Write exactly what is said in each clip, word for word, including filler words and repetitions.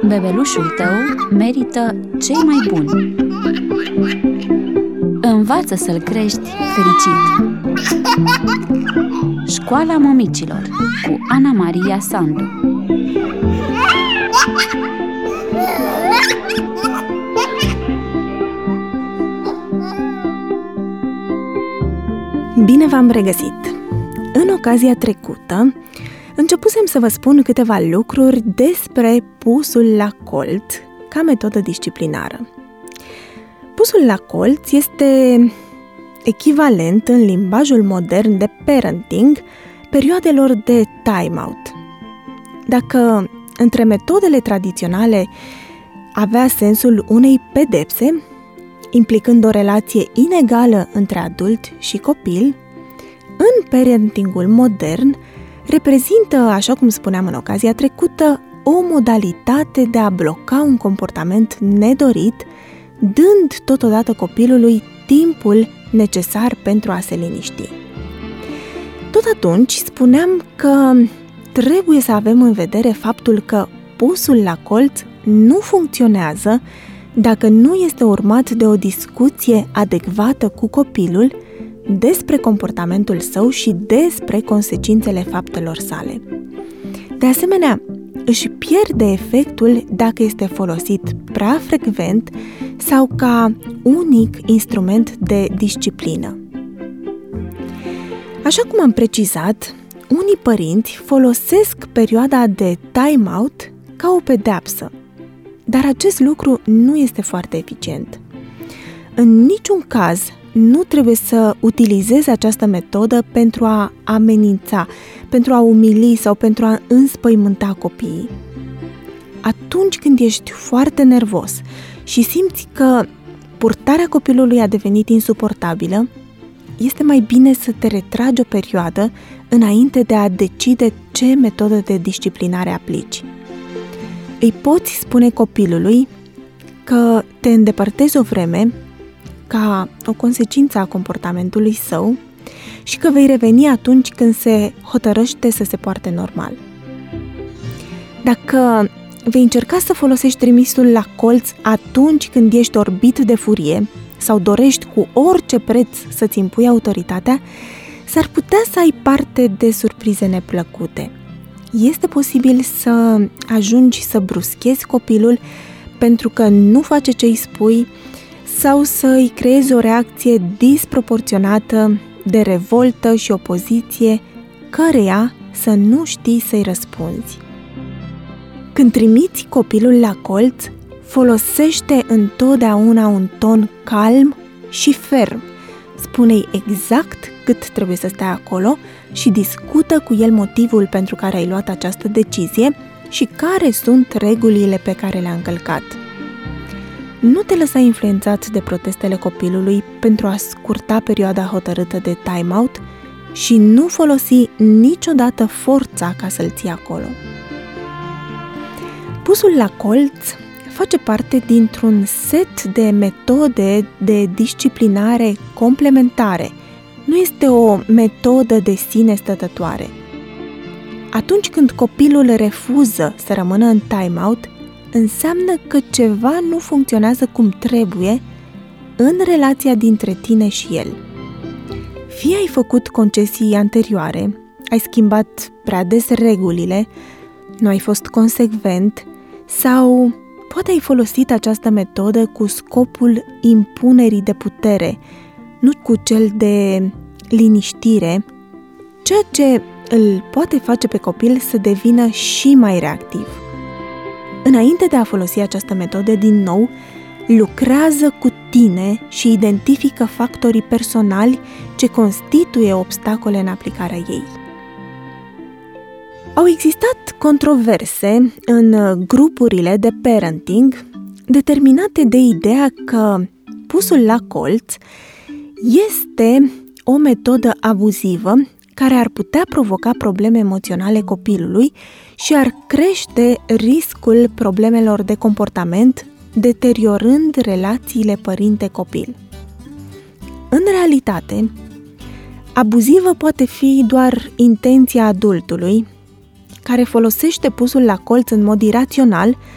Bebelușul tău merită cei mai buni. Învață să-l crești fericit. Școala Mămicilor cu Ana Maria Sandu. Bine v-am regăsit! În ocazia trecută, începusem să vă spun câteva lucruri despre pusul la colț ca metodă disciplinară. Pusul la colț este echivalent în limbajul modern de parenting perioadelor de time-out. Dacă între metodele tradiționale avea sensul unei pedepse, implicând o relație inegală între adult și copil, în parentingul modern reprezintă, așa cum spuneam în ocazia trecută, o modalitate de a bloca un comportament nedorit, dând totodată copilului timpul necesar pentru a se liniști. Tot atunci spuneam că trebuie să avem în vedere faptul că pusul la colț nu funcționează dacă nu este urmat de o discuție adecvată cu copilul despre comportamentul său și despre consecințele faptelor sale. De asemenea, își pierde efectul dacă este folosit prea frecvent sau ca unic instrument de disciplină. Așa cum am precizat, unii părinți folosesc perioada de time-out ca o pedeapsă, dar acest lucru nu este foarte eficient. În niciun caz nu trebuie să utilizezi această metodă pentru a amenința, pentru a umili sau pentru a înspăimânta copiii. Atunci când ești foarte nervos și simți că purtarea copilului a devenit insuportabilă, este mai bine să te retragi o perioadă înainte de a decide ce metodă de disciplinare aplici. Îi poți spune copilului că te îndepărtezi o vreme ca o consecință a comportamentului său și că vei reveni atunci când se hotărăște să se poarte normal. Dacă vei încerca să folosești trimisul la colț atunci când ești orbit de furie sau dorești cu orice preț să-ți impui autoritatea, s-ar putea să ai parte de surprize neplăcute. Este posibil să ajungi să bruschezi copilul pentru că nu face ce îi spui sau să îi creezi o reacție disproporționată de revoltă și opoziție, căreia să nu știi să-i răspunzi. Când trimiți copilul la colț, folosește întotdeauna un ton calm și ferm. Spune-i exact cât trebuie să stea acolo și discută cu el motivul pentru care ai luat această decizie și care sunt regulile pe care le-a încălcat. Nu te lăsa influențat de protestele copilului pentru a scurta perioada hotărâtă de time-out și nu folosi niciodată forța ca să-l ții acolo. Pusul la colț face parte dintr-un set de metode de disciplinare complementare. Nu este o metodă de sine stătătoare. Atunci când copilul refuză să rămână în time-out, înseamnă că ceva nu funcționează cum trebuie în relația dintre tine și el. Fie ai făcut concesii anterioare, ai schimbat prea des regulile, nu ai fost consecvent sau poate ai folosit această metodă cu scopul impunerii de putere, nu cu cel de liniștire, ceea ce îl poate face pe copil să devină și mai reactiv. Înainte de a folosi această metodă din nou, lucrează cu tine și identifică factorii personali ce constituie obstacole în aplicarea ei. Au existat controverse în grupurile de parenting determinate de ideea că pusul la colț este o metodă abuzivă care ar putea provoca probleme emoționale copilului și ar crește riscul problemelor de comportament, deteriorând relațiile părinte-copil. În realitate, abuzivă poate fi doar intenția adultului, care folosește pusul la colț în mod irațional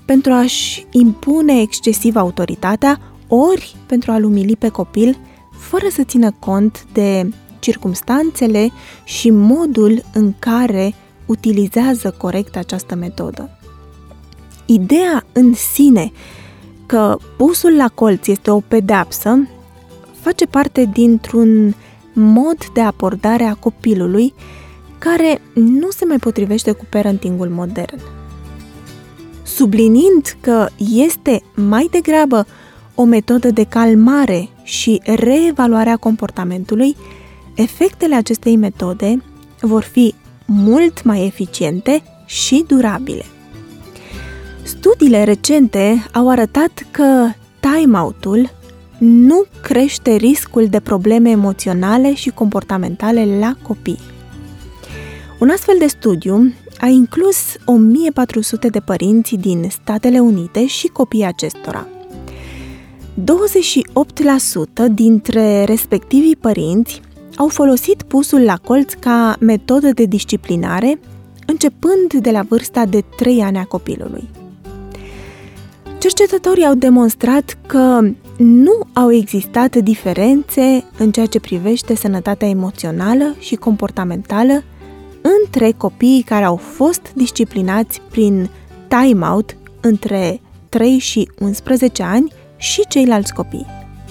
pentru a-și impune excesiv autoritatea, ori pentru a-l umili pe copil, fără să țină cont de circumstanțele și modul în care utilizează corect această metodă. Ideea în sine că pusul la colț este o pedeapsă face parte dintr-un mod de abordare a copilului care nu se mai potrivește cu parentingul modern. Subliniind că este mai degrabă o metodă de calmare și reevaluarea comportamentului, efectele acestei metode vor fi mult mai eficiente și durabile. Studiile recente au arătat că time-out-ul nu crește riscul de probleme emoționale și comportamentale la copii. Un astfel de studiu a inclus o mie patru sute de părinți din Statele Unite și copiii acestora. douăzeci și opt la sută dintre respectivii părinți au folosit pusul la colț ca metodă de disciplinare, începând de la vârsta de trei ani a copilului. Cercetătorii au demonstrat că nu au existat diferențe în ceea ce privește sănătatea emoțională și comportamentală între copiii care au fost disciplinați prin time-out între trei și unsprezece ani și ceilalți copii.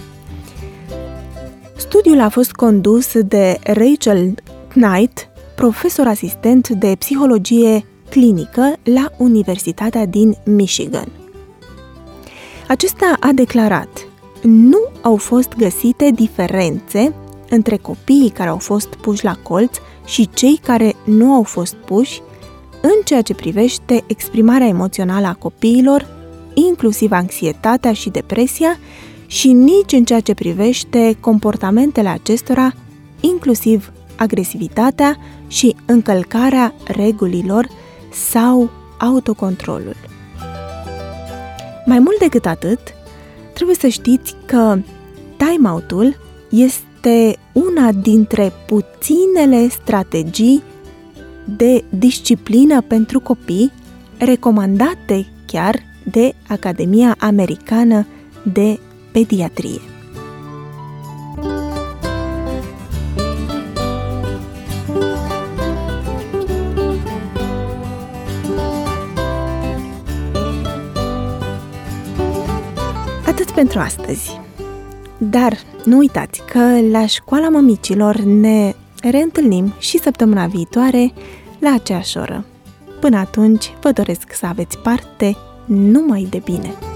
Studiul a fost condus de Rachel Knight, profesor asistent de psihologie clinică la Universitatea din Michigan. Acesta a declarat: nu au fost găsite diferențe între copiii care au fost puși la colț și cei care nu au fost puși în ceea ce privește exprimarea emoțională a copiilor, inclusiv anxietatea și depresia, și nici în ceea ce privește comportamentele acestora, inclusiv agresivitatea și încălcarea regulilor sau autocontrolul. Mai mult decât atât, trebuie să știți că time-out-ul este una dintre puținele strategii de disciplină pentru copii recomandate chiar de Academia Americană de Pediatrie. Atât pentru astăzi. Dar nu uitați că la Școala Mămicilor ne reîntâlnim și săptămâna viitoare la aceeași oră. Până atunci, vă doresc să aveți parte numai de bine!